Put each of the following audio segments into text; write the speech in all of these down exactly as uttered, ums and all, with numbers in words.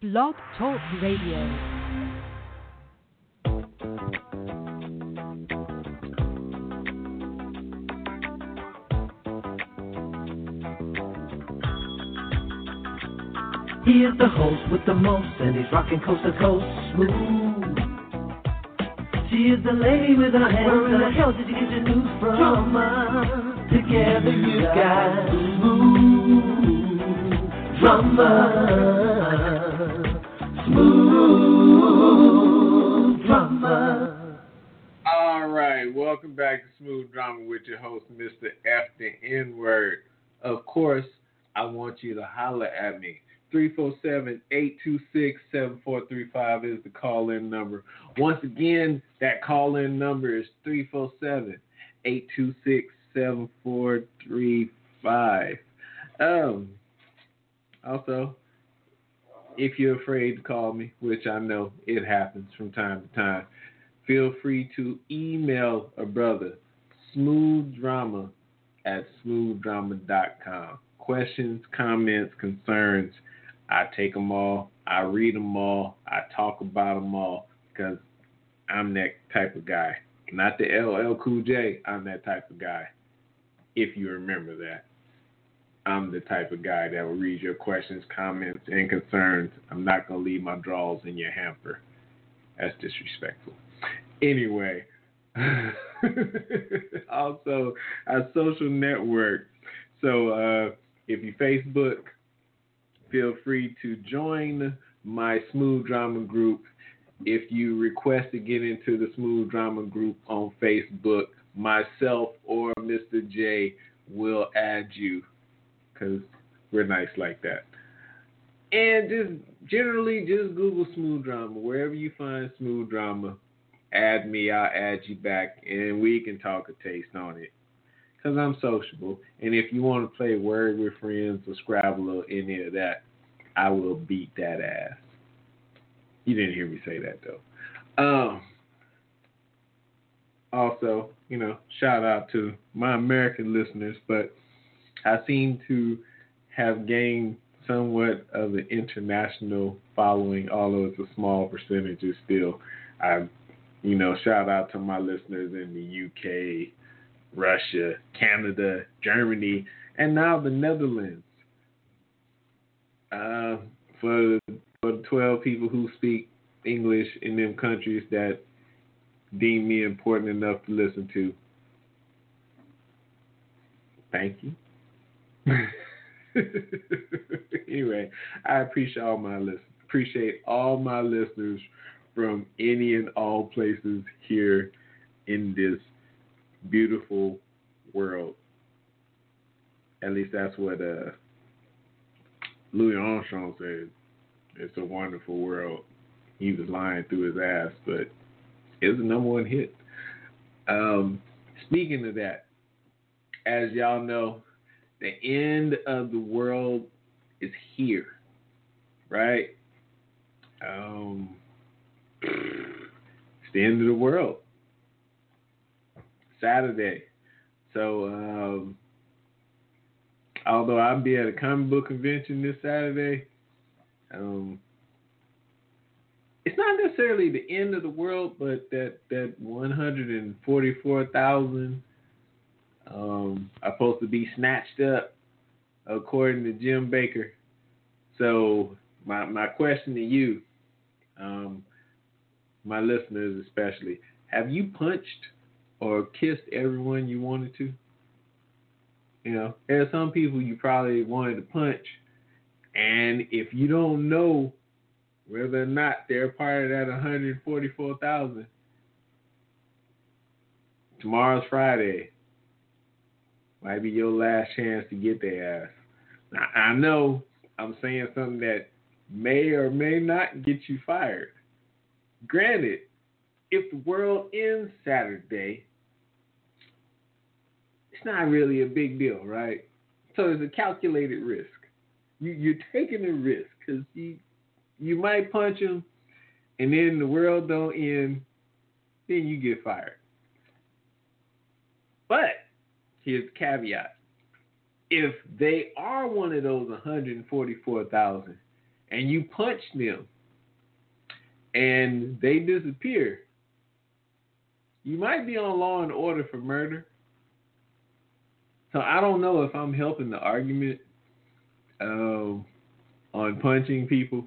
Blog Talk Radio. He is the host with the most, and he's rocking coast to coast smooth. She is the lady with her hands. Where in the hell did you get your news from? Drama. Together you got smooth drama. Smooth drama. All right, welcome back to Smooth Drama with your host, Mister F the N-Word. Of course, I want you to holler at me. three four seven, eight two six, seven four three five is the call-in number. Once again, that call-in number is three four seven, eight two six, seven four three five. Um, also, if you're afraid to call me, which I know it happens from time to time, feel free to email a brother, smoothdrama at smoothdrama dot com. Questions, comments, concerns, I take them all, I read them all, I talk about them all, because I'm that type of guy. Not the L L Cool J, I'm that type of guy, if you remember that. I'm the type of guy that will read your questions, comments, and concerns. I'm not going to leave my drawers in your hamper. That's disrespectful. Anyway, also, our social network. So, uh, if you Facebook, feel free to join my Smooth Drama group. If you request to get into the Smooth Drama group on Facebook, myself or Mister J will add you because we're nice like that. And just generally, just Google Smooth Drama. Wherever you find Smooth Drama, add me, I'll add you back, and we can talk a taste on it. Because I'm sociable. And if you want to play Word with Friends or Scrabble or any of that, I will beat that ass. You didn't hear me say that, though. Um, also, you know, shout out to my American listeners, but I seem to have gained somewhat of an international following, although it's a small percentage still. I, you know, shout out to my listeners in the U K, Russia, Canada, Germany, and now the Netherlands. Uh, for, for the twelve people who speak English in them countries that deem me important enough to listen to, thank you. Anyway, I appreciate all my listeners. Appreciate all my listeners from any and all places here in this beautiful world. At least that's what uh, Louis Armstrong said. It's a wonderful world. He was lying through his ass, but it was the number one hit. Um, speaking of that, as y'all know, the end of the world is here, right? Um, it's the end of the world. Saturday. So, um, although I'll be at a comic book convention this Saturday, um, it's not necessarily the end of the world, but that, that one hundred forty-four thousand um, are supposed to be snatched up, according to Jim Baker. So, my my question to you, um, my listeners especially, have you punched or kissed everyone you wanted to? You know, there are some people you probably wanted to punch, and if you don't know whether or not they're part of that one hundred forty-four thousand, tomorrow's Friday. Might be your last chance to get their ass. Now, I know I'm saying something that may or may not get you fired. Granted, if the world ends Saturday, it's not really a big deal, right? So it's a calculated risk. You, you're taking a risk because you, you might punch them, and then the world don't end, then you get fired. But here's the caveat. If they are one of those one hundred forty-four thousand, and you punch them and they disappear, you might be on Law and Order for murder. So I don't know if I'm helping the argument um, on punching people.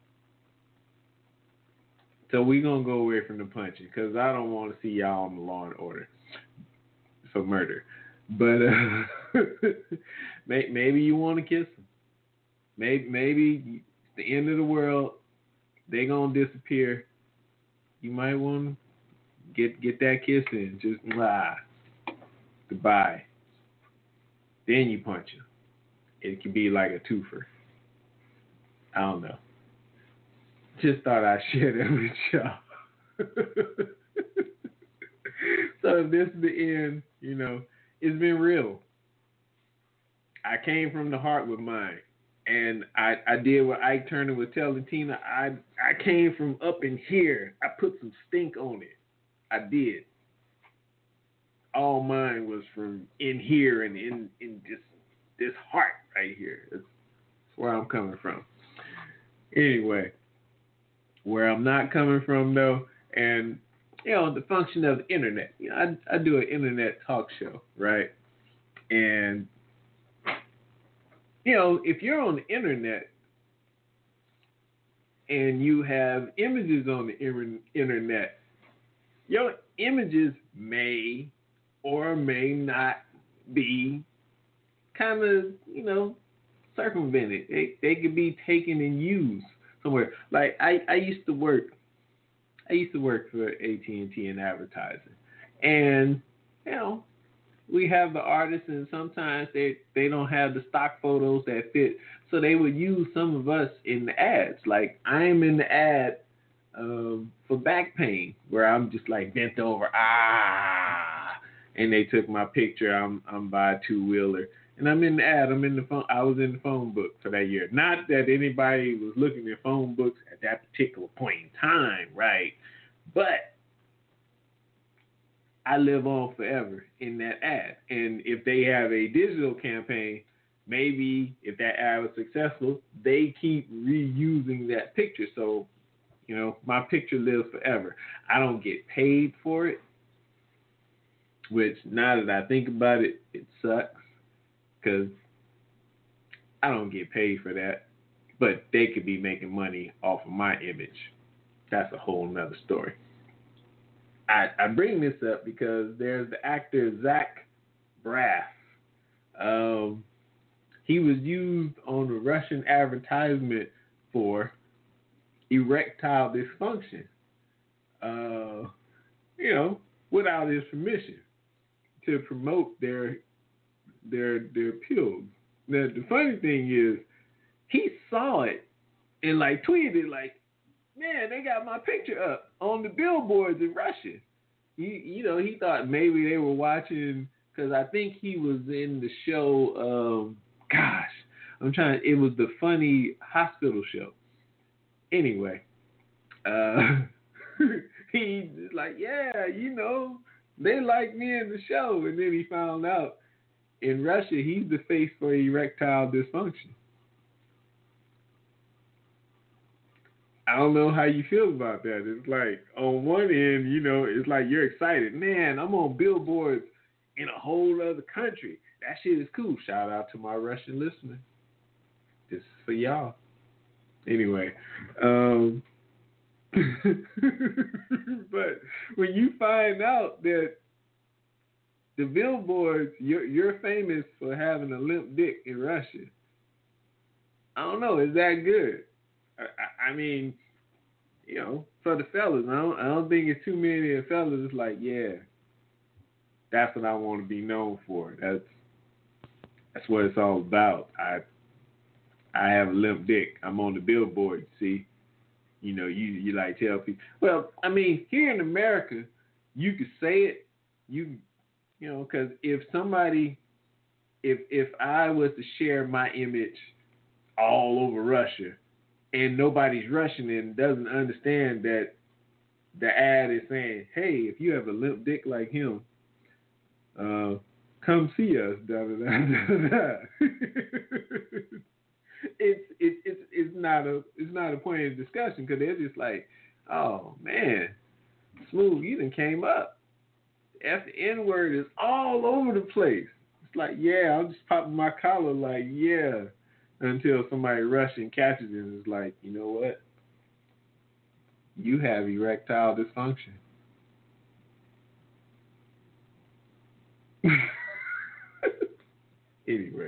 So we're going to go away from the punching because I don't want to see y'all on the Law and Order for murder. But uh, maybe you want to kiss them. Maybe, maybe it's the end of the world. They're going to disappear. You might want to get get that kiss in. Just blah. Goodbye. Then you punch them. It could be like a twofer. I don't know. Just thought I'd share that with y'all. So if this is the end, you know, it's been real. I came from the heart with mine. And I, I did what Ike Turner was telling Tina. I I came from up in here. I put some stink on it. I did. All mine was from in here and in, in this this heart right here. That's where I'm coming from. Anyway, where I'm not coming from though, and you know, the function of the internet. You know, I I do an internet talk show, right? And you know, if you're on the internet and you have images on the internet, your images may or may not be kind of, you know, circumvented. They, they could be taken and used somewhere. Like I, I used to work, I used to work for A T and T in advertising, and you know, we have the artists, and sometimes they, they don't have the stock photos that fit, so they would use some of us in the ads. Like I am in the ad um, for back pain, where I'm just like bent over, ah, and they took my picture. I'm I'm by a two wheeler, and I'm in the ad. I'm in the phone. I was in the phone book for that year. Not that anybody was looking at phone books at that particular point in time, right? But I live on forever in that ad. And if they have a digital campaign, maybe if that ad was successful, they keep reusing that picture. So, you know, my picture lives forever. I don't get paid for it, which now that I think about it, it sucks because I don't get paid for that. But they could be making money off of my image. That's a whole nother story. I, I bring this up because there's the actor Zach Braff. Um, he was used on a Russian advertisement for erectile dysfunction, uh, you know, without his permission, to promote their their their pills. Now the funny thing is, he saw it and like tweeted it like, man, they got my picture up on the billboards in Russia. You, you know, he thought maybe they were watching, because I think he was in the show, um, gosh, I'm trying, it was the funny hospital show. Anyway, uh, he was like, yeah, you know, they like me in the show. And then he found out in Russia, he's the face for erectile dysfunction. I don't know how you feel about that. It's like, on one end, you know, it's like you're excited. Man, I'm on billboards in a whole other country. That shit is cool. Shout out to my Russian listeners. This is for y'all. Anyway, um, but when you find out that the billboards, you're, you're famous for having a limp dick in Russia, I don't know, is that good? I, I mean, you know, for the fellas, I don't, I don't think it's too many of the fellas. It's like, yeah, that's what I want to be known for. That's that's what it's all about. I I have a limp dick. I'm on the billboard. See, you know, you you like tell people. Well, I mean, here in America, you could say it. You you know, because if somebody, if if I was to share my image all over Russia, and nobody's Russian and doesn't understand that the ad is saying, hey, if you have a limp dick like him, uh, come see us. Da, da, da, da, da. it's it's it's it's not a it's not a point of discussion because they're just like, oh man, Smooth, you done came up. F the N word is all over the place. It's like, yeah, I'm just popping my collar like, yeah, until somebody rushes and catches it and is like, you know what? You have erectile dysfunction. Anyway.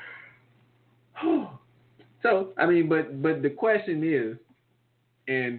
So, I mean, but but the question is, and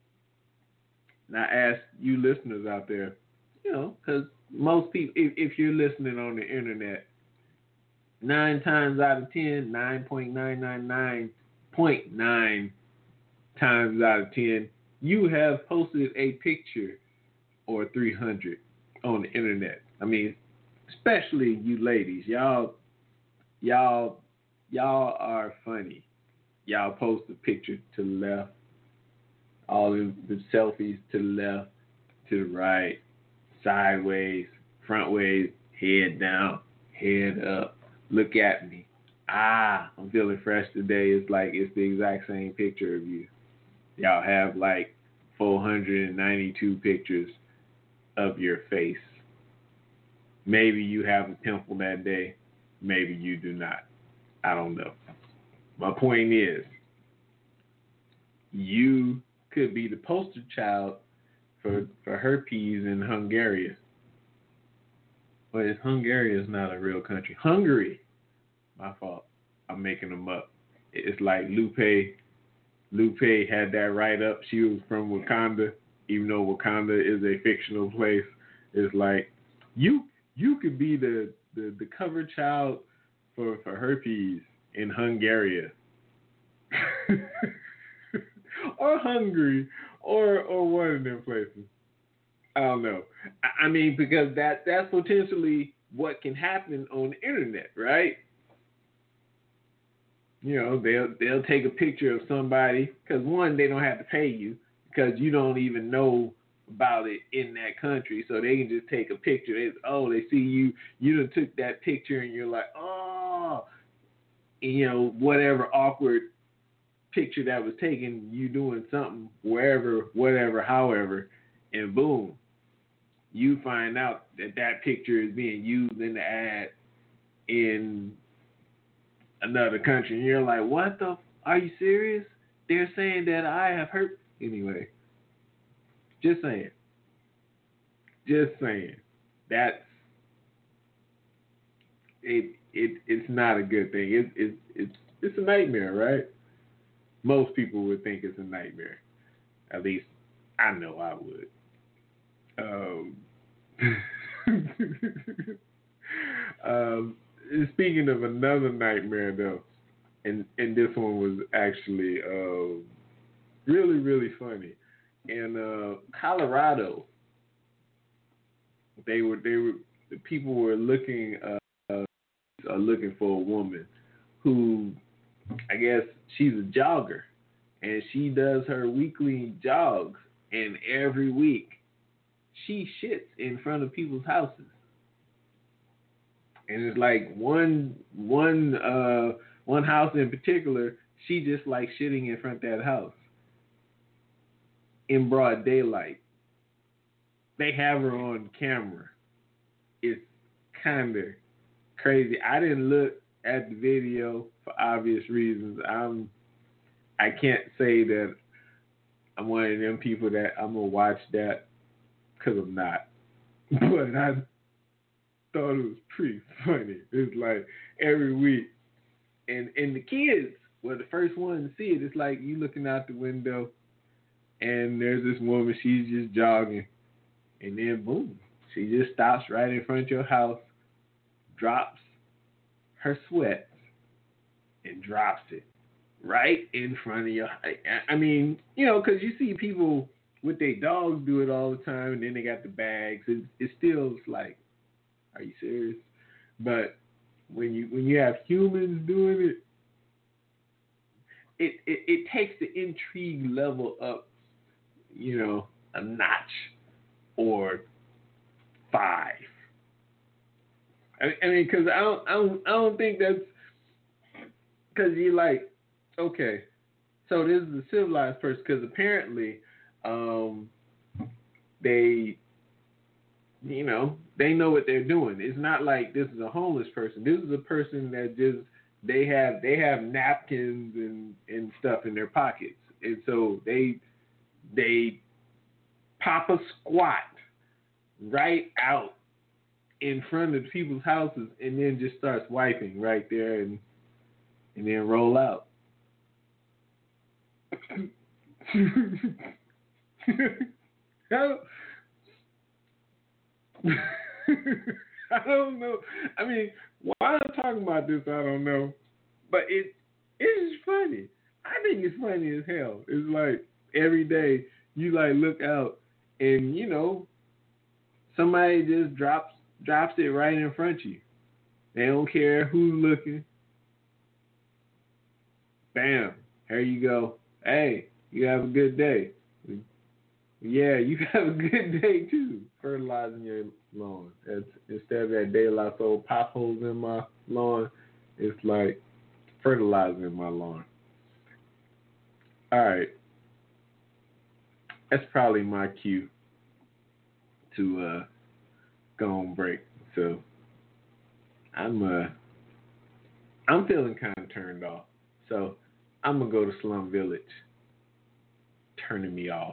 I ask you listeners out there, you know, because most people, if, if you're listening on the internet, nine times out of ten, nine point nine nine nine point nine times out of ten, you have posted a picture or three hundred on the internet. I mean, especially you ladies, y'all, y'all, y'all are funny. Y'all post a picture to the left, all of the selfies to the left, to the right, sideways, front ways, head down, head up. Look at me. Ah, I'm feeling fresh today. It's like it's the exact same picture of you. Y'all have like four hundred ninety-two pictures of your face. Maybe you have a pimple that day. Maybe you do not. I don't know. My point is, you could be the poster child for for herpes in Hungary. But it's Hungary is not a real country. Hungary. My fault. I'm making them up. It's like Lupe. Lupe had that right up. She was from Wakanda, even though Wakanda is a fictional place. It's like you you could be the, the, the cover child for, for herpes in Hungary. Or Hungary, or or one of them places. I don't know. I, I mean, because that that's potentially what can happen on the internet, right? You know, they'll they'll take a picture of somebody because one, they don't have to pay you because you don't even know about it in that country, so they can just take a picture. They, oh, they see you, you done took that picture, and you're like, oh, and, you know, whatever awkward picture that was taken, you doing something wherever, whatever, however, and boom, you find out that that picture is being used in the ad in another country, and you're like, what the, are you serious? They're saying that I have hurt, anyway, just saying, just saying, that's, it, it, it's not a good thing, it, it, it's, it's a nightmare, right? Most people would think it's a nightmare. At least I know I would. Um, um, speaking of another nightmare, though, and, and this one was actually uh, really, really funny. In uh, Colorado, they were they were the people were looking uh, uh, looking for a woman who, I guess she's a jogger, and she does her weekly jogs, and every week she shits in front of people's houses. And it's like one one uh, one house in particular, she just likes shitting in front of that house in broad daylight. They have her on camera. It's kind of crazy. I didn't look at the video for obvious reasons. I'm I can't say that I'm one of them people that I'm gonna watch that because I'm not. But I thought it was pretty funny. It's like every week, and and the kids were the first ones to see it. It's like you looking out the window, and there's this woman. She's just jogging, and then boom, she just stops right in front of your house, drops her sweat, and drops it right in front of your. I mean, you know, because you see people with their dogs do it all the time, and then they got the bags. It, it still is like, are you serious? But when you when you have humans doing it, it it, it takes the intrigue level up, you know, a notch or five. I, I mean, because I don't I don't I don't think that's. Because you're like, okay, so this is a civilized person because apparently, um, they, you know, they know what they're doing. It's not like this is a homeless person. This is a person that just they have they have napkins and, and stuff in their pockets, and so they they pop a squat right out in front of people's houses, and then just starts wiping right there, and and then roll out. How, I don't know. I mean, why I'm talking about this, I don't know. But it it's funny. I think it's funny as hell. It's like every day you like look out and you know somebody just drops drops it right in front of you. They don't care who's looking. Bam. Here you go. Hey, you have a good day. Yeah, you have a good day too. Fertilizing your lawn. It's, instead of that De La Soul potholes in my lawn, it's like fertilizing my lawn. All right. That's probably my cue to uh, go on break. So I'm uh I'm feeling kind of turned off. So I'm gonna go to Slum Village. Turning me off.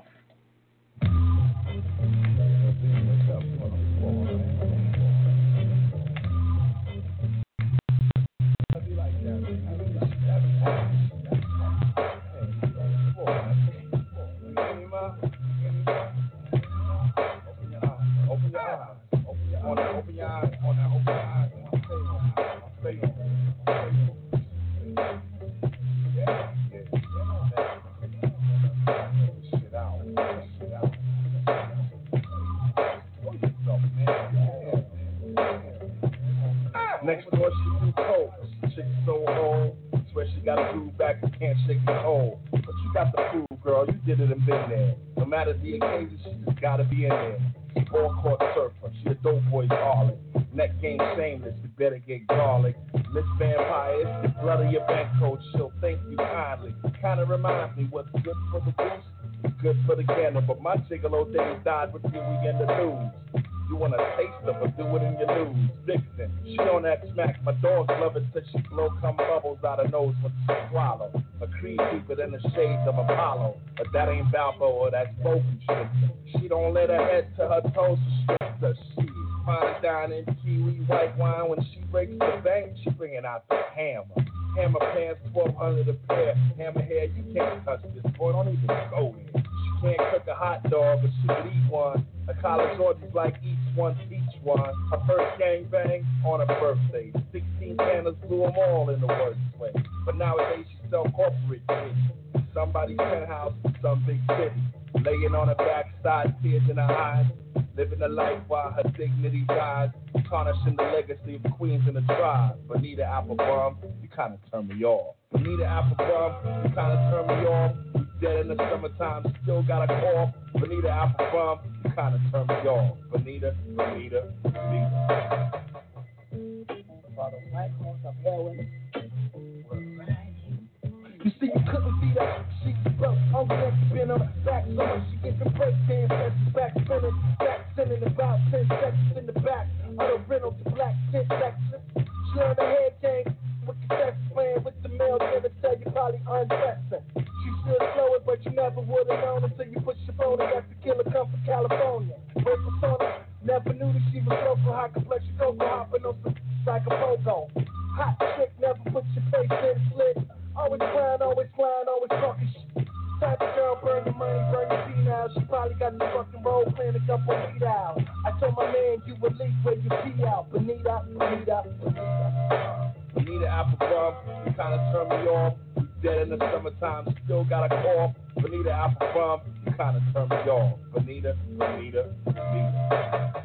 Next door she do coke. Chick so old, swear she got a groove back and can't shake it cold. But you got the prove, girl, you did it and been there. No matter the occasion, she just gotta be in there. Ball court surfer, she a dope boy darling. Neck game shameless, you better get garlic. Miss Vampire, it's the blood of your bank coach, she'll thank you kindly. Kinda reminds me what's good for the goose is good for the gander. But my gigolo days died with you, we in the news. You wanna taste her, but do it in your news. Vixen, she on that smack. My dogs love it till she blow cum bubbles out her nose when she swallow. A creed deeper than the shades of Apollo. But that ain't Balboa, that's Boken shit. She don't let her head to her toes restrict her. She fine dining kiwi white wine. When she breaks the bank, she bringing out the hammer. Hammer pants, twelve hundred a pair. Hammer hair, you can't touch this boy, don't even go there. She can't cook a hot dog, but she could eat one. A college orgies like each one, each one. Her first gang bang on her birthday. Sixteen candles blew them all in the worst way. But nowadays she sell corporate shit. Somebody's penthouse, some big city. Laying on her backside, tears in her eyes. Living a life while her dignity dies. Tarnishing the legacy of queens in the tribe. Bonita Applebum, you kinda turn me off. Bonita Applebum, you kinda turn me off. Dead in the summertime, still got a cough. Bonita Applebum, you kinda turn me off. Bonita, Bonita, Bonita. For the white horse of heroin. You see, you couldn't see that she broke. Hungry that she been on her back so much she get the break dance as she's back spinning. Back spinning about ten seconds in the back of the rental to black ten seconds. She on the head game with the sex playing with the male gonna tell you probably undressing. She should slow it, but you never would have known until you push your phone and got the killer come from California. Her persona never knew that she was local, high complexion cocoa hopping on some like a pogo. Hot chick, never put your face in slit. Always crying, always flying, always talking shit. Type of girl, burn the money, burn the tea now. She probably got the fucking role playing a couple feet out. I told my man, you would leak where you pee out. Bonita, Bonita, Bonita. Bonita Applebum, you kinda turn me off. You dead in the summertime, still got a cough. Bonita Applebum, you kinda turn me off. Bonita, Bonita, Bonita.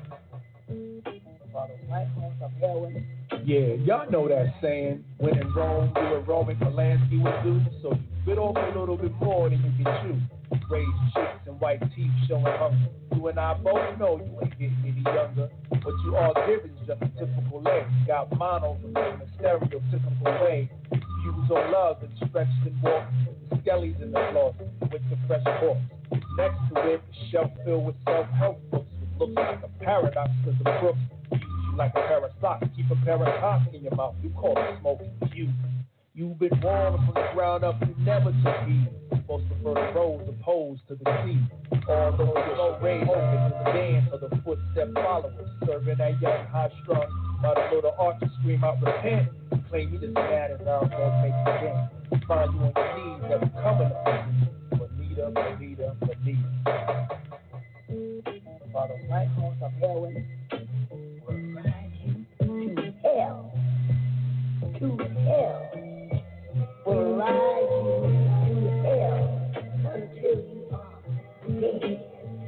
Yeah, y'all know that saying. When in Rome, you were Roman Polanski would do. So you bit off a little bit more than you can chew. Raised chicks and white teeth showing hunger. You and I both know you ain't getting any younger. What you all give is just a typical leg. Got mono in a stereotypical way. Views on love and stretched and walked. Skellies in the closet with the fresh corpse. Next to it, a shelf filled with self-help books. It looks like a paradox because the Brooks use you like a pair of socks. Keep a pair of cocks in your mouth. You call it smoking you. You've been warned from the ground up. You never to be. Most prefer the rose opposed to the sea. Although you're so raised in the dance of the footstep followers. Serving that young high-strung by the little archer scream out repent. Claim you this mad as I'm gonna make you dance. Find you on your knees, never coming up to you. Bonita, Bonita, Bonita. Follow right on some heroin. Will ride you to hell. To hell. Will ride you to hell until you are dead.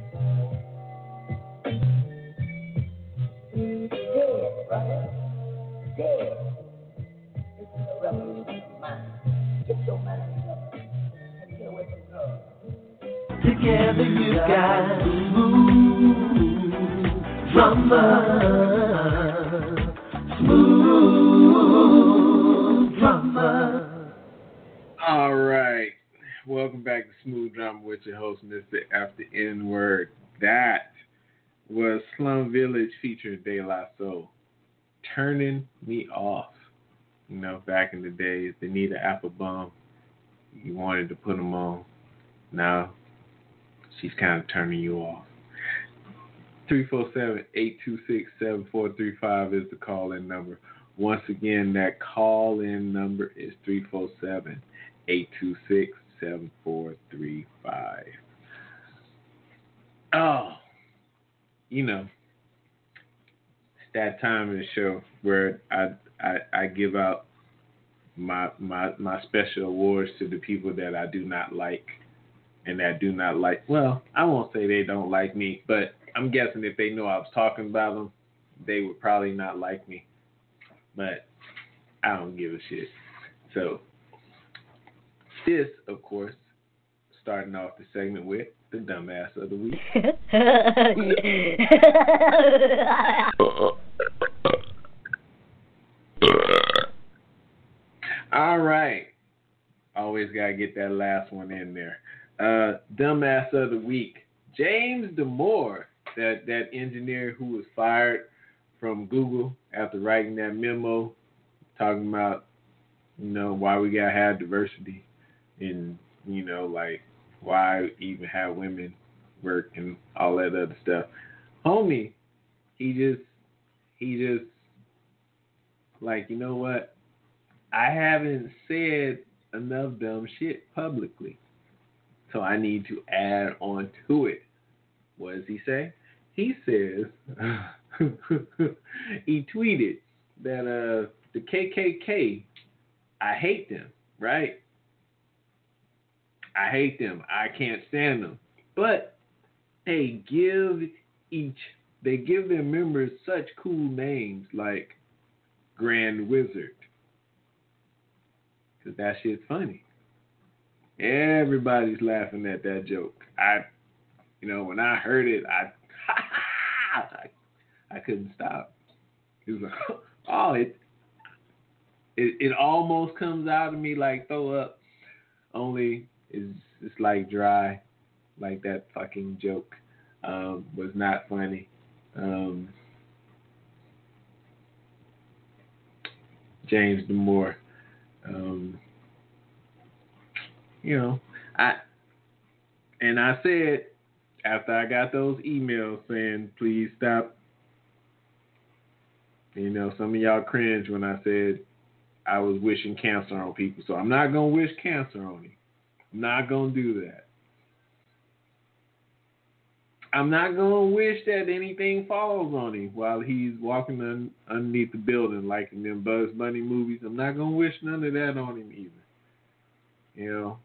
Dead, brother. Dead. This is a revolution of mind. Get your mind up and get away from drugs. Together you got smooth drummer, smooth drummer. All right, welcome back to Smooth Drama with your host, Mister After N-Word. That was Slum Village featuring De La Soul, Turning Me Off. You know, back in the days, they needed Applebum. You wanted to put them on. Now, she's kind of turning you off. three four seven, eight two six, seven four three five is the call-in number. Once again, that call-in number is three four seven, eight two six, seven four three five. Oh, you know, it's that time in the show where I I, I give out my my my special awards to the people that I do not like and that do not like. Well, I won't say they don't like me, but I'm guessing if they know I was talking about them, they would probably not like me. But I don't give a shit. So this, of course, starting off the segment with the dumbass of the week. All right. Always got to get that last one in there. Uh, dumbass of the week. James Damore, that, that engineer who was fired from Google after writing that memo talking about, you know, why we got to have diversity and, you know, like why even have women work and all that other stuff. Homie, he just, he just, like, you know what? I haven't said enough dumb shit publicly, so I need to add on to it. What does he say? He says, he tweeted that uh, the K K K, I hate them, right? I hate them. I can't stand them. But they give each, they give their members such cool names like Grand Wizard. Because that shit's funny. Everybody's laughing at that joke. I, you know, when I heard it, I, I, I couldn't stop. It was like, oh, it, it, it almost comes out of me like throw up. Only it's, it's like dry, like that fucking joke um, was not funny. Um, James Damore. Um, you know, I and I said after I got those emails saying please stop. You know, some of y'all cringe when I said I was wishing cancer on people, so I'm not gonna wish cancer on him. I'm not gonna do that. I'm not gonna wish that anything falls on him while he's walking un- underneath the building like in them Bugs Bunny movies. I'm not gonna wish none of that on him either. You know,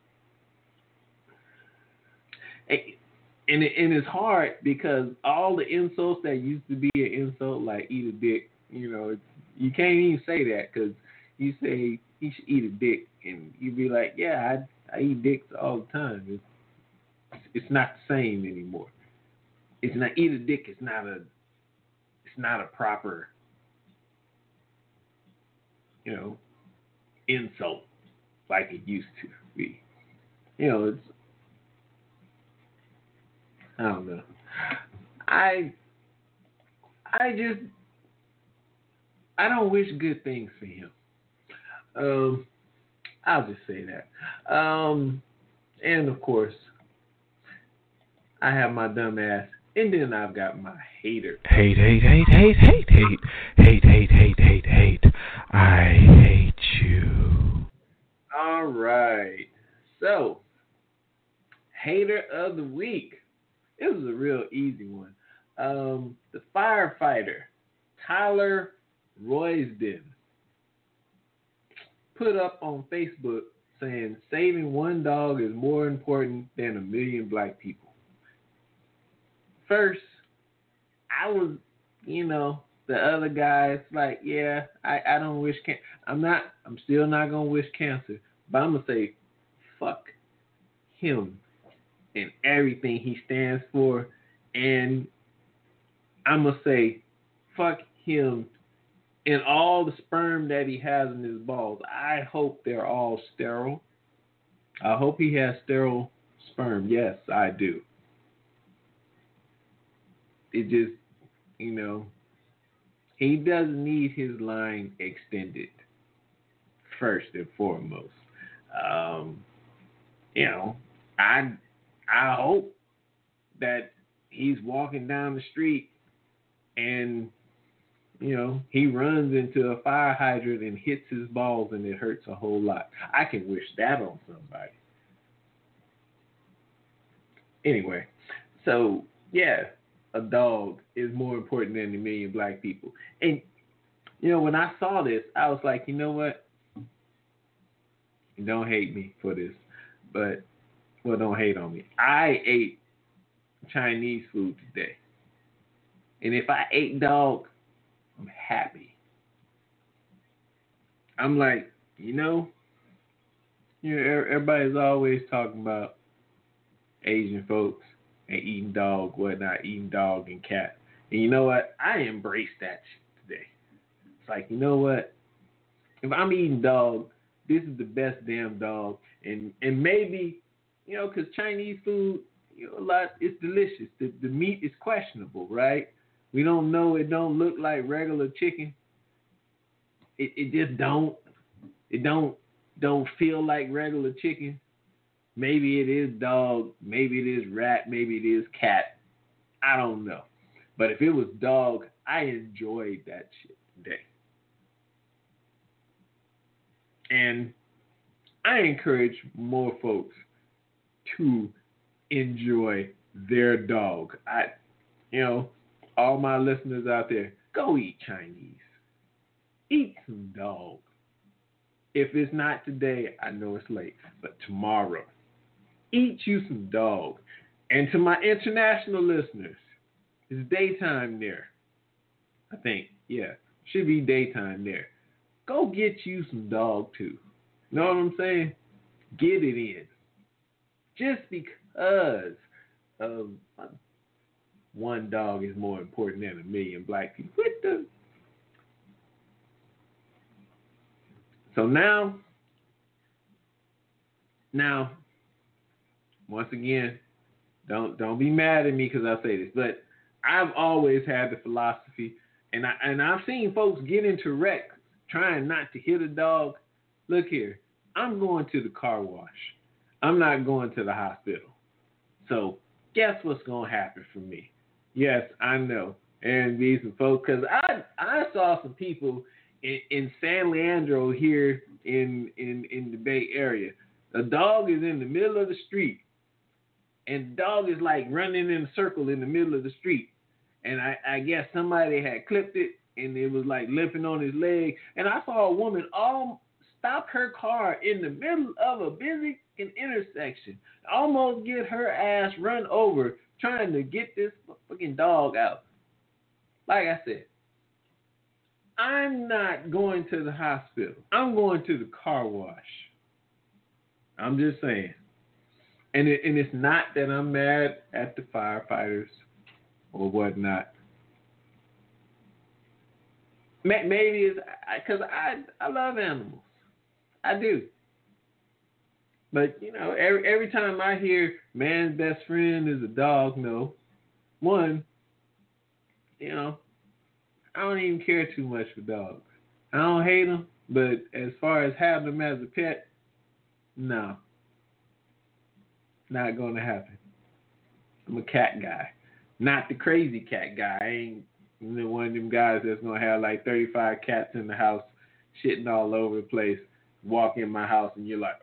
and it, and it's hard because all the insults that used to be an insult, like eat a dick, you know, it's, you can't even say that because you say he should eat a dick, and you'd be like, yeah, I I eat dicks all the time. It's it's not the same anymore. It's not eat a dick. It's not a. It's not a proper. You know, insult like it used to be. You know, it's, I don't know. I I just I don't wish good things for him. Um, I'll just say that. Um, and of course, I have my dumb ass, and then I've got my hater. Hate, hate, hate, hate, hate, hate, hate, hate, hate, hate, hate. I hate you. All right. So, hater of the week. It was a real easy one. Um, the firefighter, Tyler Roysden, put up on Facebook saying saving one dog is more important than a million black people. First, I was, you know, the other guys like, yeah, I, I don't wish can I'm not I'm still not gonna wish cancer, but I'm gonna say fuck him and everything he stands for, and I'm gonna say fuck him and all the sperm that he has in his balls. I hope they're all sterile. I hope he has sterile sperm. Yes, I do. It just, you know, he doesn't need his line extended, first and foremost. Um, you know, I I hope that he's walking down the street and, you know, he runs into a fire hydrant and hits his balls and it hurts a whole lot. I can wish that on somebody. Anyway, so, yeah, a dog is more important than a million black people. And, you know, when I saw this, I was like, you know what? Don't hate me for this, but, well, don't hate on me. I ate Chinese food today. And if I ate dog, I'm happy. I'm like, you know, you know, everybody's always talking about Asian folks and eating dog, whatnot, eating dog and cat. And you know what? I embrace that shit today. It's like, you know what? If I'm eating dog, this is the best damn dog. And and maybe, you know, because Chinese food, you know, a lot, it's delicious. The, the meat is questionable, right? We don't know. It don't look like regular chicken. It it just don't. It don't don't feel like regular chicken. Maybe it is dog. Maybe it is rat. Maybe it is cat. I don't know. But if it was dog, I enjoyed that shit today. And I encourage more folks to enjoy their dog. I, you know, all my listeners out there, go eat Chinese. Eat some dog. If it's not today, I know it's late, but tomorrow, eat you some dog. And to my international listeners, it's daytime there. I think, yeah, should be daytime there. Go get you some dog too. Know what I'm saying? Get it in. Just because of one dog is more important than a million black people. What the? So now, now, once again, don't don't be mad at me because I say this, but I've always had the philosophy, and I and I've seen folks get into wrecks trying not to hit a dog. Look here, I'm going to the car wash. I'm not going to the hospital. So guess what's gonna happen for me? Yes, I know, and be some folks because I I saw some people in, in San Leandro here in in in the Bay Area. A dog is in the middle of the street. And the dog is like running in a circle in the middle of the street. And I, I guess somebody had clipped it and it was like limping on his leg. And I saw a woman all stop her car in the middle of a busy intersection, almost get her ass run over trying to get this fucking dog out. Like I said, I'm not going to the hospital. I'm going to the car wash. I'm just saying. And it, and it's not that I'm mad at the firefighters or whatnot. Maybe it's because I, I love animals. I do. But, you know, every every time I hear man's best friend is a dog, no. One, you know, I don't even care too much for dogs. I don't hate them, but as far as having them as a pet, no. Not going to happen. I'm a cat guy. Not the crazy cat guy. I ain't you know, one of them guys that's going to have like thirty-five cats in the house, shitting all over the place, walk in my house and you're like,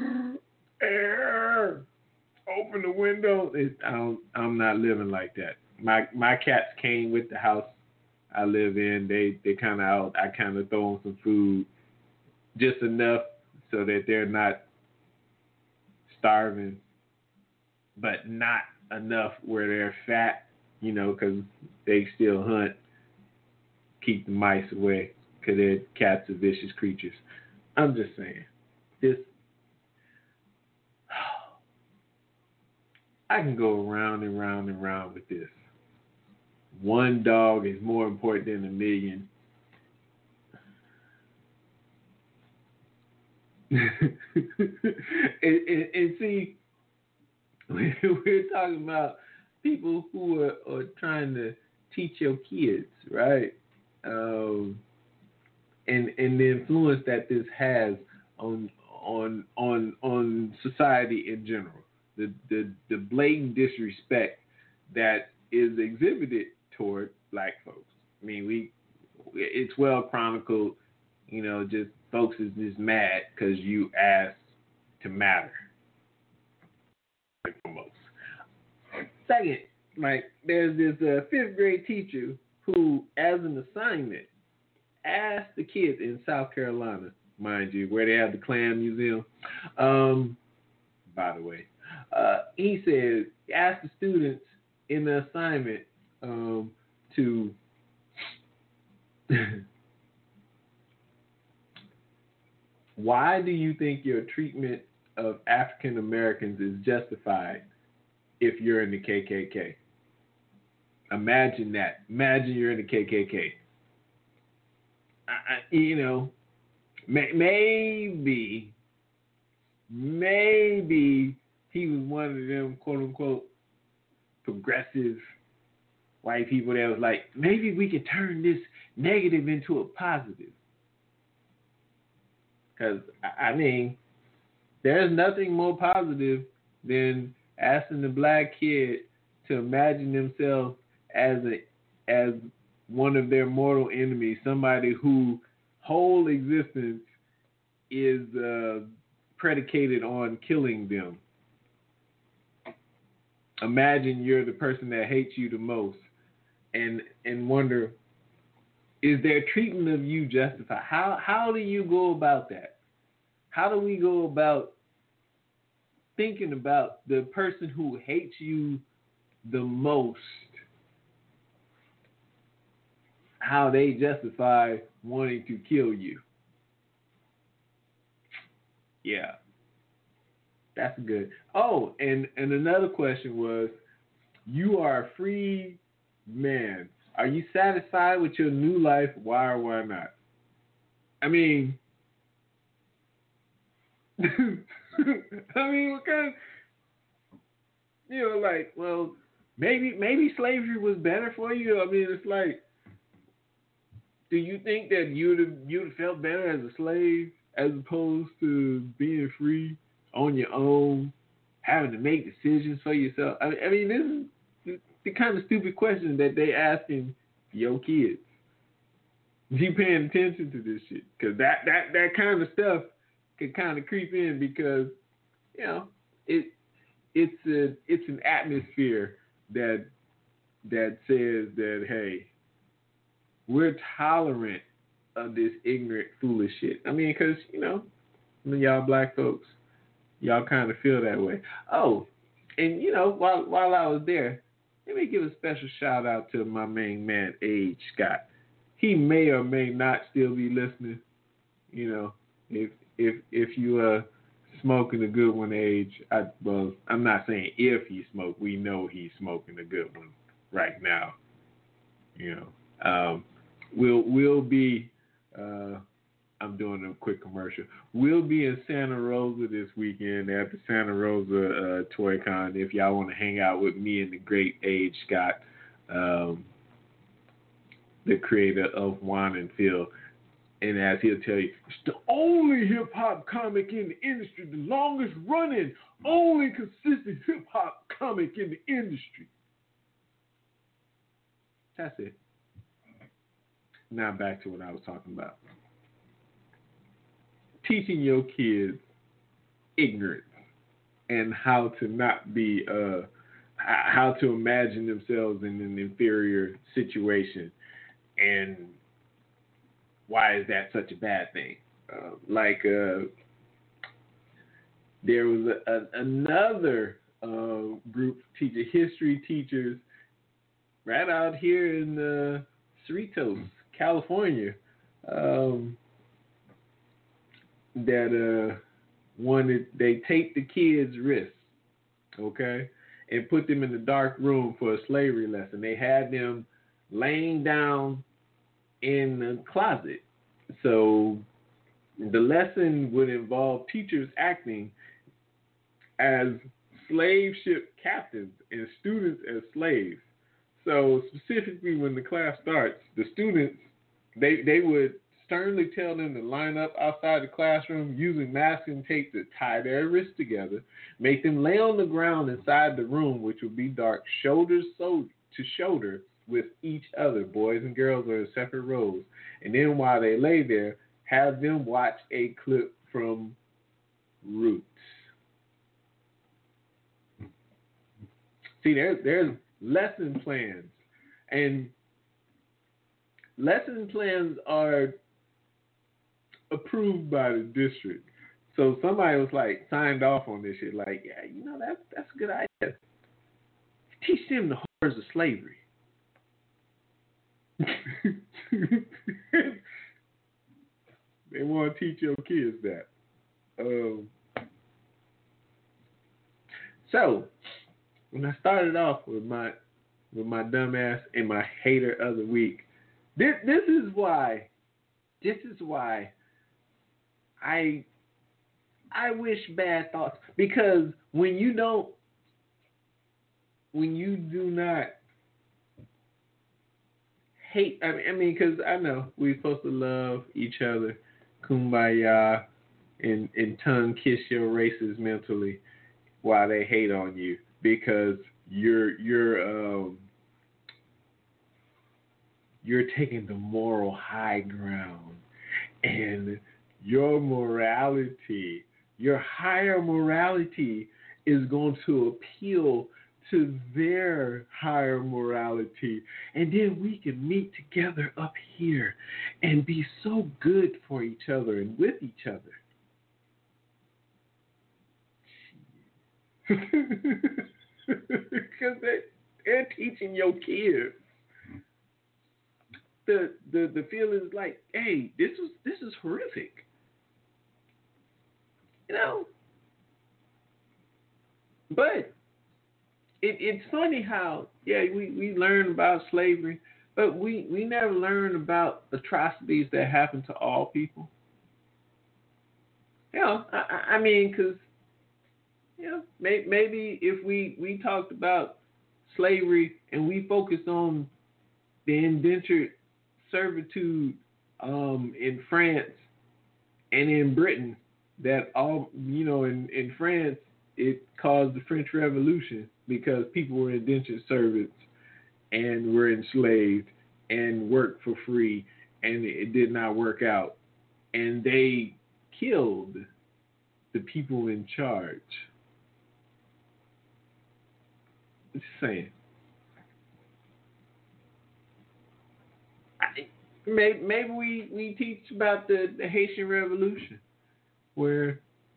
air, open the window. It, I don't, I'm not living like that. My my cats came with the house I live in. They they kind of out. I kind of throw them some food, just enough so that they're not starving, but not enough where they're fat, you know, because they still hunt, keep the mice away, because they're cats are vicious creatures. I'm just saying, this, I can go around and round and round with this. One dog is more important than a million. and, and, and see, we're talking about people who are, are trying to teach your kids, right? Um, and and the influence that this has on on on on society in general, the the, the blatant disrespect that is exhibited toward black folks. I mean, we it's well chronicled. You know, just folks is just mad because you asked to matter. Second, like there's this uh, fifth grade teacher who, as an assignment, asked the kids in South Carolina, mind you, where they have the Klan Museum. Um, by the way, uh, he said, asked the students in the assignment um, to why do you think your treatment of African Americans is justified if you're in the K K K? Imagine that. Imagine you're in the K K K. I, I, you know, may, maybe, maybe he was one of them quote unquote progressive white people that was like, maybe we could turn this negative into a positive. Because, I mean, there's nothing more positive than asking the black kid to imagine themselves as a as one of their mortal enemies, somebody whose whole existence is uh, predicated on killing them. Imagine you're the person that hates you the most, and and wonder, is their treatment of you justified? How how do you go about that? How do we go about thinking about the person who hates you the most, how they justify wanting to kill you? Yeah. That's good. Oh, and, and another question was, you are a free man. Are you satisfied with your new life? Why or why not? I mean, I mean, what kind of, you know, like, well, maybe maybe slavery was better for you. I mean, it's like, do you think that you'd have, you'd have felt better as a slave as opposed to being free on your own, having to make decisions for yourself? I mean, I mean this is the kind of stupid question that they asking your kids. You paying attention to this shit? Because that, that, that kind of stuff can kind of creep in because, you know, it it's a it's an atmosphere that that says that, hey, we're tolerant of this ignorant, foolish shit. I mean, because, you know, I mean, y'all black folks, y'all kind of feel that way. Oh, and, you know, while while I was there, let me give a special shout out to my main man, Age Scott. He may or may not still be listening. You know, if if if you uh smoking a good one, Age, I well, I'm not saying if he smoke, we know he's smoking a good one right now. You know, um, we'll we'll be uh, I'm doing a quick commercial. We'll be in Santa Rosa this weekend at the Santa Rosa uh, Toy Con. If y'all want to hang out with me and the great Age Scott, um, the creator of Juan and Phil. And as he'll tell you, it's the only hip-hop comic in the industry, the longest running, only consistent hip-hop comic in the industry. That's it. Now back to what I was talking about. Teaching your kids ignorance and how to not be, uh, how to imagine themselves in an inferior situation, and why is that such a bad thing? Uh, like uh, there was a, a, another uh, group of teacher, history teachers, right out here in uh, Cerritos, California, um, that uh, wanted, they taped the kids' wrists, okay, and put them in the dark room for a slavery lesson. They had them laying down in the closet. So the lesson would involve teachers acting as slave ship captains and students as slaves. So specifically when the class starts, the students, they, they would sternly tell them to line up outside the classroom using masking tape to tie their wrists together, make them lay on the ground inside the room, which would be dark, shoulders so to shoulder with each other. Boys and girls are in separate rows. And then while they lay there, have them watch a clip from Roots. See, there's, there's lesson plans. And lesson plans are approved by the district. So somebody was like signed off on this shit. Like, yeah, you know, that, that's a good idea. Teach them the horrors of slavery. They want to teach your kids that. Um, so when I started off with my with my dumbass and my hater of the week, this this is why this is why I I wish bad thoughts, because when you don't when you do not hate, I mean, I mean, because I know we're supposed to love each other, kumbaya, and, and tongue kiss your races mentally while they hate on you, because you're you're um you're taking the moral high ground, and your morality, your higher morality, is going to appeal to their higher morality, and then we can meet together up here and be so good for each other and with each other. Because they, they're teaching your kids the the the feelings like, hey, this is this is horrific, you know. But It, it's funny how, yeah, we, we learn about slavery, but we, we never learn about atrocities that happen to all people. You know, I, I mean, because, you know, may, maybe if we, we talked about slavery and we focused on the indentured servitude um, in France and in Britain, that all, you know, in, in France, it caused the French Revolution because people were indentured servants and were enslaved and worked for free, and it did not work out. And they killed the people in charge. Just saying. I, maybe maybe we, we teach about the, the Haitian Revolution, where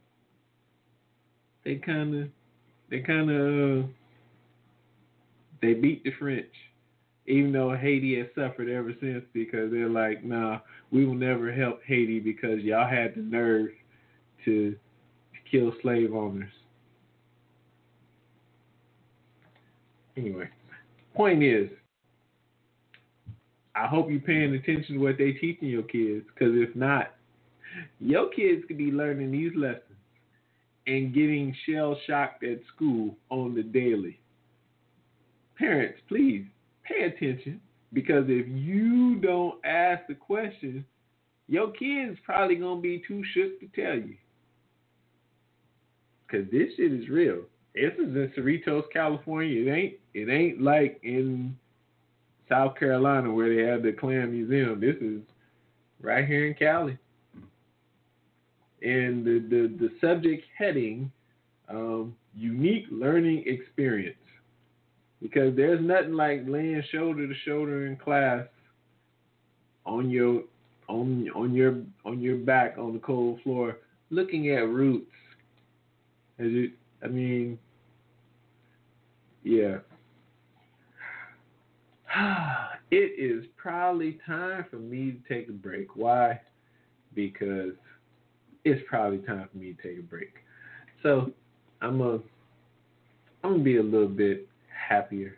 they kind of they kind of uh, they beat the French, even though Haiti has suffered ever since, because they're like, nah, we will never help Haiti because y'all had the nerve to, to kill slave owners. Anyway, point is, I hope you're paying attention to what they teaching your kids, because if not, Your kids could be learning these lessons and getting shell-shocked at school on the daily. Parents, please pay attention, because if you don't ask the question, your kid's probably going to be too shook to tell you. Because this shit is real. This is in Cerritos, California. It ain't, it ain't like in South Carolina where they have the Klan Museum. This is right here in Cali. And the, the, the subject heading, um, unique learning experience. Because there's nothing like laying shoulder to shoulder in class on your on on your on your back on the cold floor, looking at roots. As you, I mean, yeah. It is probably time for me to take a break. Why? Because it's probably time for me to take a break. So I'm a I'm gonna be a little bit happier.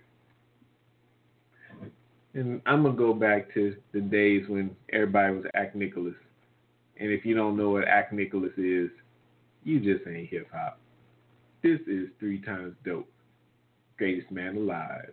And I'm going to go back to the days when everybody was Act Nicholas. And if you don't know what Act Nicholas is, you just ain't hip-hop. This is Three Times Dope, greatest man alive.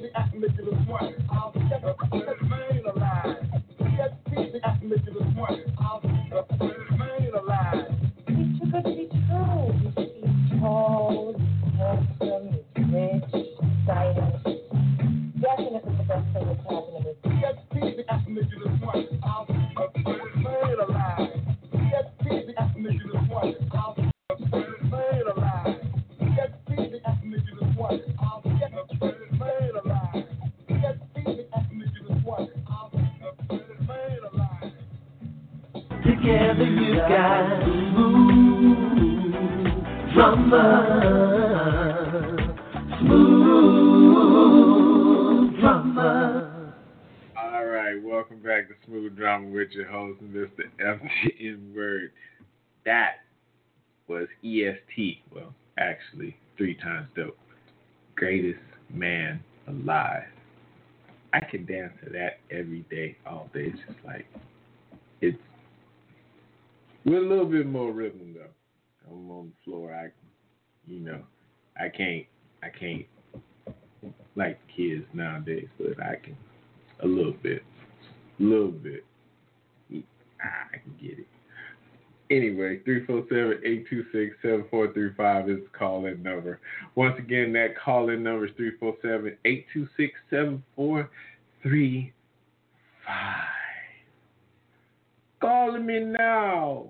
One. one. I'll get the pretty man alive. Get the niggas one. I'll get the pretty man alive. Together you got smooth drummer, smooth drummer. All right, welcome back to Smooth Drama with your host, Mister F T N Word. That was E S T. Well, actually, three times dope. Greatest man alive. I can dance to that every day, all day. It's just like, it's with a little bit more rhythm though. I'm on the floor. I, you know, I can't, I can't like kids nowadays, but I can a little bit, a little bit. I can get it. Anyway, three four seven, eight two six, seven four three five is the call-in number. Once again, that call-in number is three four seven, eight two six, seven four three five. Calling me now.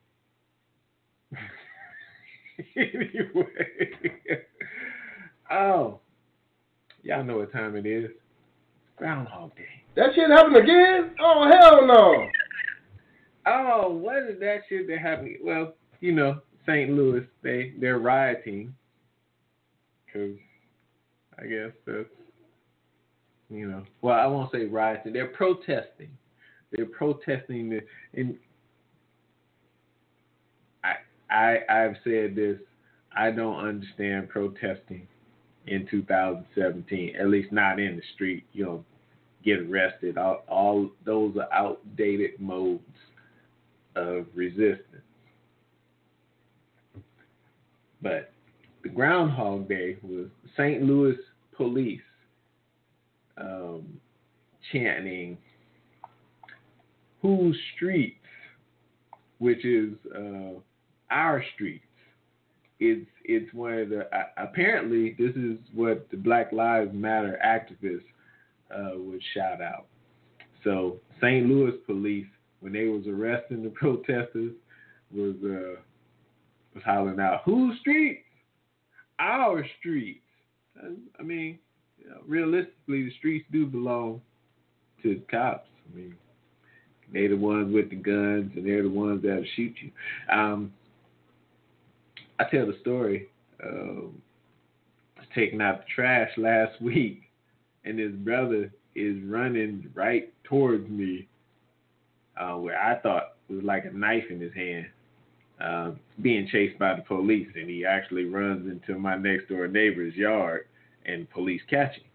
Anyway. Oh. Y'all know what time it is. Groundhog Day. That shit happened again? Oh, hell no. Oh, what is that shit that happened? Well, you know, Saint Louis, they, they're rioting. Because I guess that's, you know, well, I won't say rioting. They're protesting. They're protesting. The, and I, I, I've said this. I don't understand protesting in two thousand seventeen, at least not in the street. You know, get arrested. All, all those are outdated modes of resistance. But the Groundhog Day was Saint Louis police um, chanting "Whose streets," which is uh, our streets. It's it's one of the uh, apparently this is what the Black Lives Matter activists uh, would shout out. So Saint Louis police, when they was arresting the protesters, was uh, was hollering out, "Whose streets? Our streets." I mean, you know, realistically, the streets do belong to the cops. I mean, they're the ones with the guns, and they're the ones that'll shoot you. Um, I tell the story. Um, I was taking out the trash last week, and his brother is running right towards me, uh, where I thought was like a knife in his hand, uh, being chased by the police, and he actually runs into my next door neighbor's yard, and police catch him.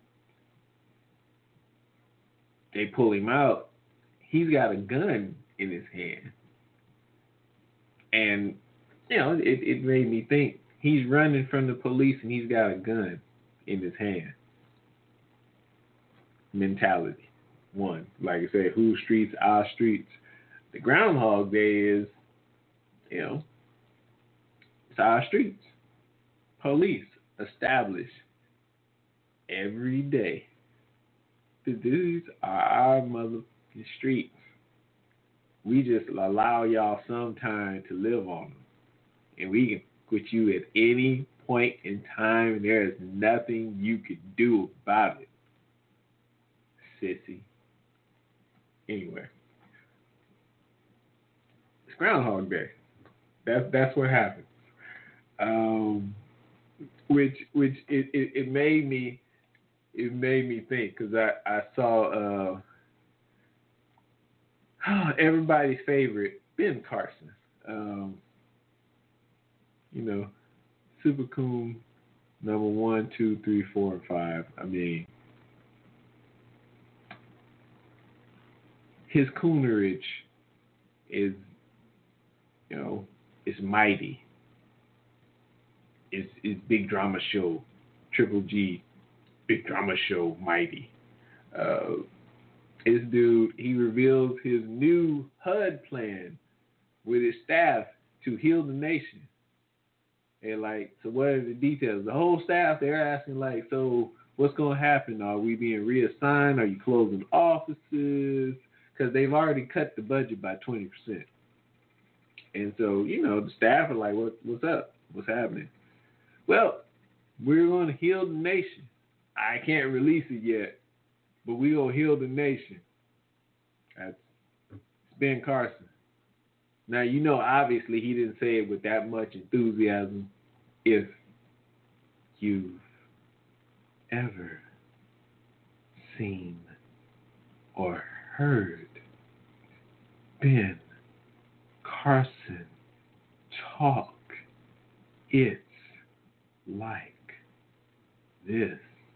They pull him out. He's got a gun in his hand, and you know, it, it made me think. He's running from the police and he's got a gun in his hand. Mentality. One. Like I said, whose streets, our streets. The Groundhog Day is, you know, it's our streets. Police established every day that these are our motherfucking streets. We just allow y'all some time to live on them. And we can quit you at any point in time, and there is nothing you can do about it. Sissy. Anyway. It's Groundhog Day. That's that's what happens. Um, which which it, it, it made me it made me think, because I, I saw uh, everybody's favorite, Ben Carson. Um, You know, Super Coon number one, two, three, four, and five. I mean, his coonerage is, you know, is mighty. It's, it's Big Drama Show, Triple G, Big Drama Show, mighty. Uh, this dude, he reveals his new H U D plan with his staff to heal the nation. And like, so what are the details? The whole staff, they're asking like, so what's going to happen? Are we being reassigned? Are you closing offices? Because they've already cut the budget by twenty percent. And so, you know, the staff are like, what, what's up? What's happening? Well, we're going to heal the nation. I can't release it yet, but we're going to heal the nation. That's Ben Carson. Now, you know, obviously he didn't say it with that much enthusiasm. If you've ever seen or heard Ben Carson talk, it's like this.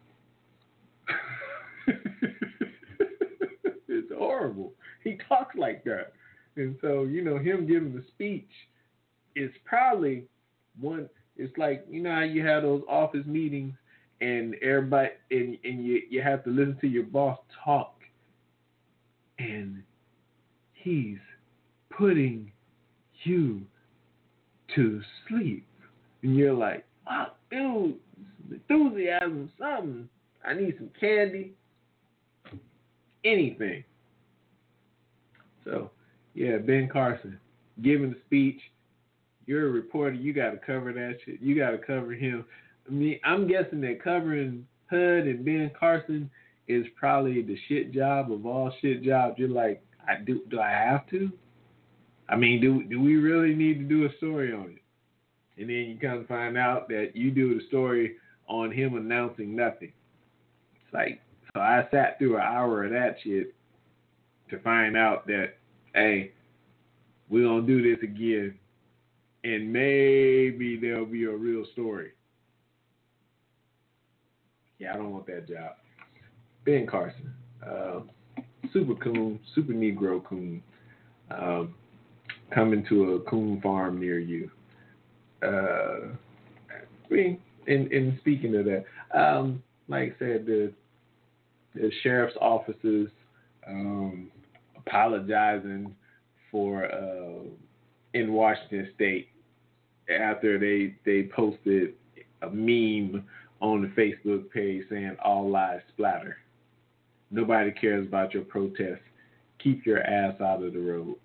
It's horrible. He talks like that. And so, you know, him giving the speech is probably one, it's like, you know how you have those office meetings and everybody, and, and you, you have to listen to your boss talk, and he's putting you to sleep. And you're like, oh, dude, enthusiasm, something. I need some candy. Anything. So, yeah, Ben Carson giving the speech. You're a reporter. You got to cover that shit. You got to cover him. I mean, I'm guessing that covering H U D and Ben Carson is probably the shit job of all shit jobs. You're like, I do. Do I have to? I mean, do do we really need to do a story on it? And then you come to find out that you do the story on him announcing nothing. It's like, so I sat through an hour of that shit to find out that, hey, we're going to do this again, and maybe there'll be a real story. Yeah, I don't want that job. Ben Carson, uh, super coon, super Negro coon, um, coming to a coon farm near you. Uh, I mean, and, and speaking of that, um, like I said, the the sheriff's offices um, apologizing for uh, in Washington State after they they posted a meme on the Facebook page saying all lives splatter. Nobody cares about your protest. Keep your ass out of the road.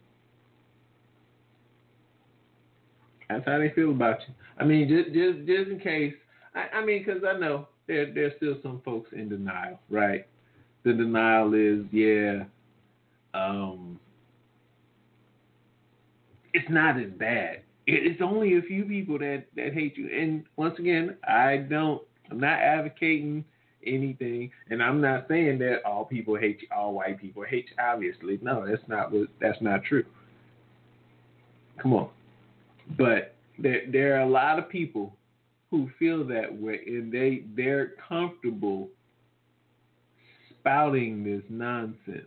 That's how they feel about you. I mean, just just, just in case. I, I mean, because I know there there's still some folks in denial, right? The denial is, yeah, um, it's not as bad. It, it's only a few people that, that hate you. And once again, I don't. I'm not advocating anything, and I'm not saying that all people hate you, all white people hate you. Obviously, no, that's not what. That's not true. Come on. But there, there are a lot of people who feel that way, and they they're comfortable spouting this nonsense,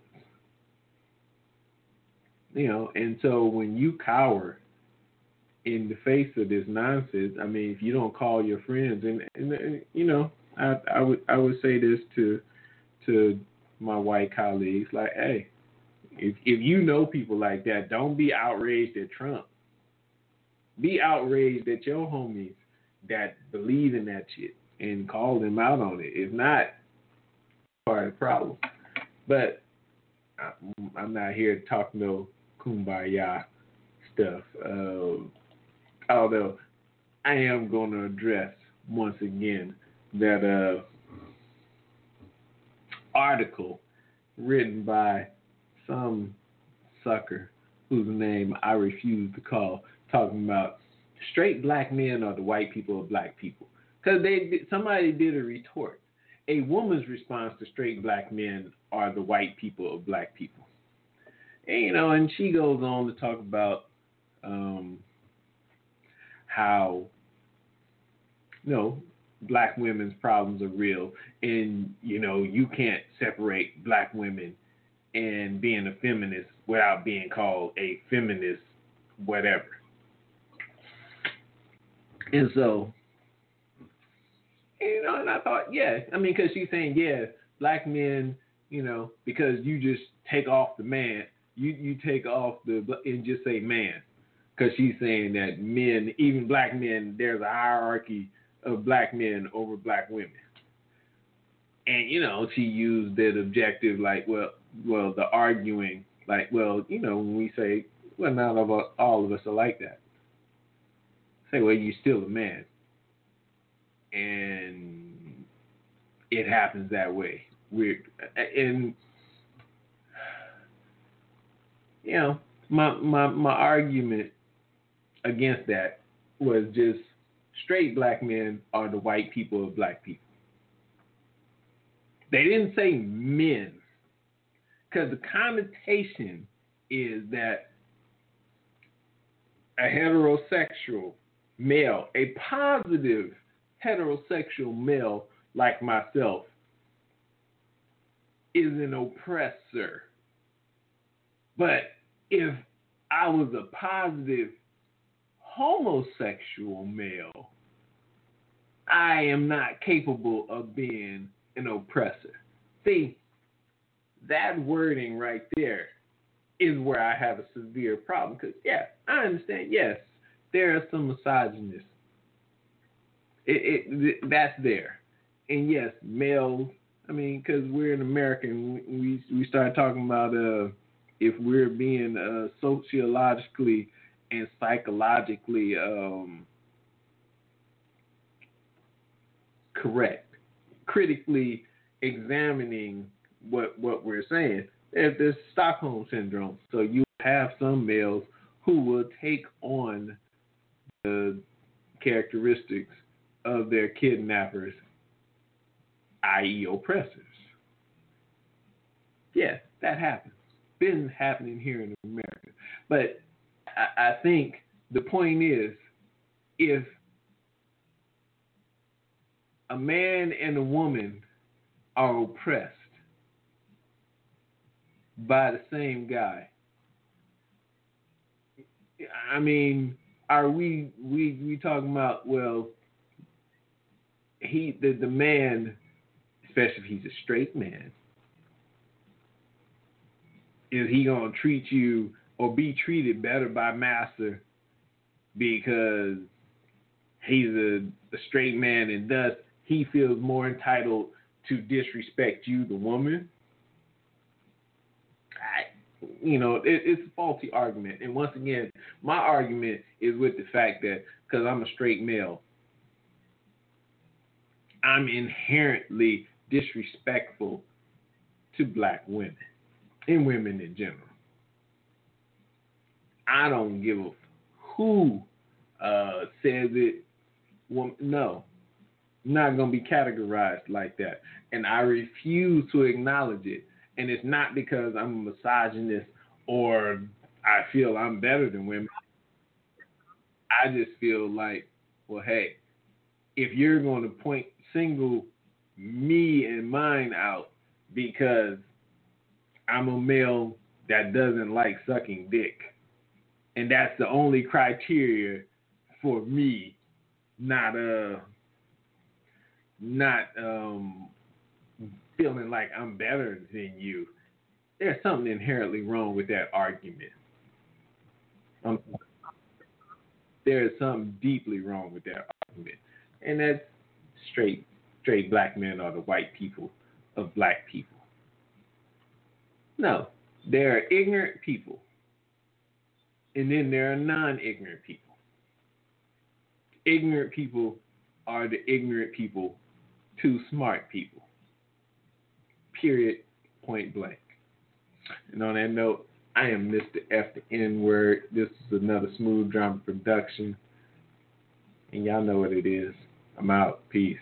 you know. And so when you cower in the face of this nonsense, I mean, if you don't call your friends, and, and, and you know, I, I would I would say this to to my white colleagues, like, hey, if if you know people like that, don't be outraged at Trump. Be outraged at your homies that believe in that shit and call them out on it. If not, part of the problem. But I'm not here to talk no kumbaya stuff. Uh, although I am going to address once again that uh, article written by some sucker whose name I refuse to call, talking about straight black men are the white people of black people. Because they somebody did a retort. A woman's response to straight black men are the white people of black people. And, you know, and she goes on to talk about um, how, you know, black women's problems are real, and, you know, you can't separate black women and being a feminist without being called a feminist whatever. And so, you know, and I thought, yeah, I mean, because she's saying, yeah, black men, you know, because you just take off the man, you, you take off the, and just say man. Because she's saying that men, even black men, there's a hierarchy of black men over black women. And, you know, she used that objective, like, well, well, the arguing, like, well, you know, when we say, well, not of us, all of us are like that. Say, well, you're still a man. and it happens that way. We're and you know, my my my argument against that was just straight black men are the white people of black people. They didn't say men, because the connotation is that a heterosexual male, a positive heterosexual male like myself, is an oppressor. But if I was a positive homosexual male, I am not capable of being an oppressor. See, that wording right there is where I have a severe problem. Because, yeah, I understand, yes, there are some misogynists. It, it, that's there. And, yes, males, I mean, because we're in America and we, we start talking about uh, if we're being uh, sociologically and psychologically um, correct, critically examining what what we're saying. There's this Stockholm syndrome. So you have some males who will take on the characteristics of their kidnappers, that is oppressors. Yeah, that happens. Been happening here in America. But I, I think the point is, if a man and a woman are oppressed by the same guy, I mean, are we we we talking about, well, he the, the man, especially if he's a straight man, is he gonna treat you or be treated better by master because he's a, a straight man and thus he feels more entitled to disrespect you, the woman? I, you know, it, it's a faulty argument. And once again, my argument is with the fact that because I'm a straight male, I'm inherently disrespectful to black women and women in general. I don't give a who uh, says it. Well, no, I'm not going to be categorized like that. And I refuse to acknowledge it. And it's not because I'm a misogynist or I feel I'm better than women. I just feel like, well, hey, if you're going to point, single me and mine out because I'm a male that doesn't like sucking dick, and that's the only criteria for me, not uh, not um, feeling like I'm better than you. There's something inherently wrong with that argument. Um, there is something deeply wrong with that argument, and that's straight, straight black men are the white people of black people. No, there are ignorant people. And then there are non-ignorant people. Ignorant people are the ignorant people to smart people. Period. Point blank. And on that note, I am Mister F the N-word. This is another Smooth Drama production. And y'all know what it is. I'm out. Peace.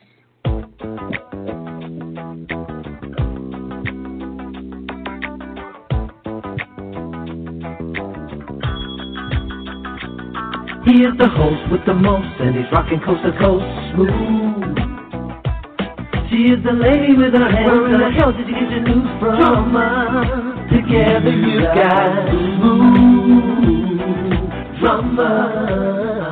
He is the host with the most, and he's rocking coast to coast smooth. She is the lady with her hands. Where in the hell did you get your news from? Drama. Together you got smooth drama.